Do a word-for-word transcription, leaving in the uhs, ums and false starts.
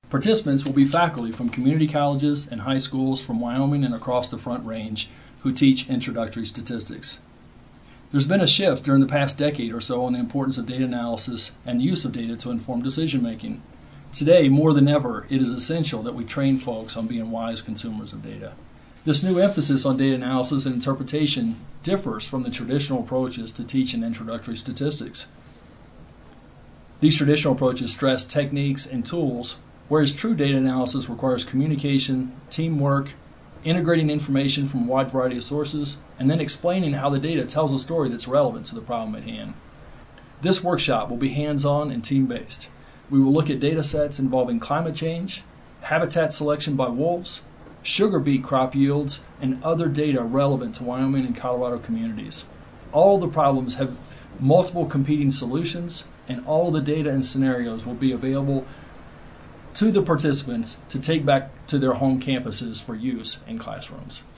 Participants will be faculty from community colleges and high schools from Wyoming and across the Front Range who teach introductory statistics. There's been a shift during the past decade or so on the importance of data analysis and use of data to inform decision making. Today, more than ever, it is essential that we train folks on being wise consumers of data. This new emphasis on data analysis and interpretation differs from the traditional approaches to teaching introductory statistics. These traditional approaches stress techniques and tools, whereas true data analysis requires communication, teamwork, integrating information from a wide variety of sources, and then explaining how the data tells a story that's relevant to the problem at hand. This workshop will be hands-on and team-based. We will look at data sets involving climate change, habitat selection by wolves, sugar beet crop yields, and other data relevant to Wyoming and Colorado communities. All the problems have multiple competing solutions, and all the data and scenarios will be available to the participants to take back to their home campuses for use in classrooms.